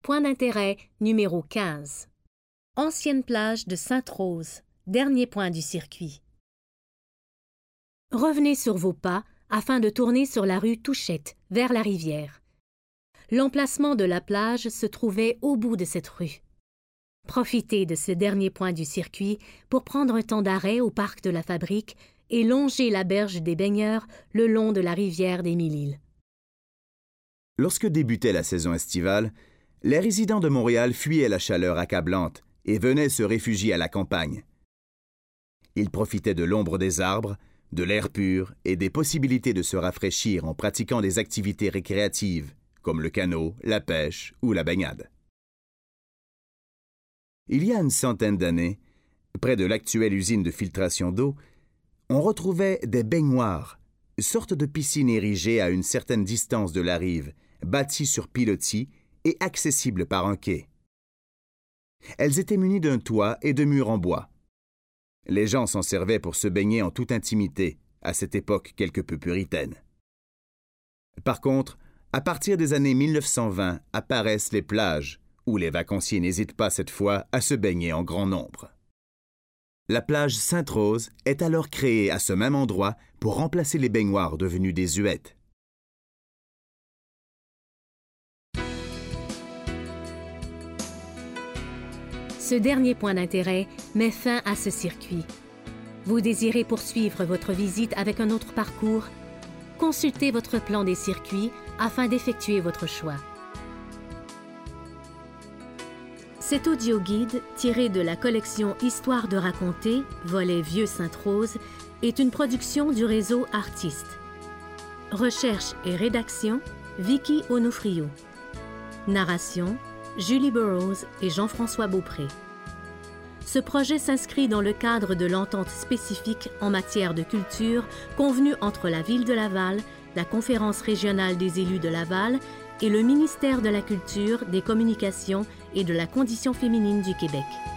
Point d'intérêt numéro 15. Ancienne plage de Sainte-Rose, dernier point du circuit. Revenez sur vos pas afin de tourner sur la rue Touchette, vers la rivière. L'emplacement de la plage se trouvait au bout de cette rue. Profitez de ce dernier point du circuit pour prendre un temps d'arrêt au parc de la Fabrique et longer la berge des baigneurs le long de la rivière des Mille-Îles. Lorsque débutait la saison estivale, les résidents de Montréal fuyaient la chaleur accablante et venaient se réfugier à la campagne. Ils profitaient de l'ombre des arbres, de l'air pur et des possibilités de se rafraîchir en pratiquant des activités récréatives comme le canot, la pêche ou la baignade. Il y a une centaine d'années, près de l'actuelle usine de filtration d'eau, on retrouvait des baignoires, sortes de piscines érigées à une certaine distance de la rive, bâties sur pilotis et accessibles par un quai. Elles étaient munies d'un toit et de murs en bois. Les gens s'en servaient pour se baigner en toute intimité, à cette époque quelque peu puritaine. Par contre, à partir des années 1920 apparaissent les plages, où les vacanciers n'hésitent pas cette fois à se baigner en grand nombre. La plage Sainte-Rose est alors créée à ce même endroit pour remplacer les baignoires devenues désuètes. Ce dernier point d'intérêt met fin à ce circuit. Vous désirez poursuivre votre visite avec un autre parcours? Consultez votre plan des circuits afin d'effectuer votre choix. Cet audio-guide, tiré de la collection Histoire de raconter, volet Vieux Sainte-Rose, est une production du réseau Artistes. Recherche et rédaction, Vicky Onofrio. Narration, Julie Burroughs et Jean-François Beaupré. Ce projet s'inscrit dans le cadre de l'entente spécifique en matière de culture convenue entre la Ville de Laval, la Conférence régionale des élus de Laval et le ministère de la Culture, des Communications et de la Condition féminine du Québec.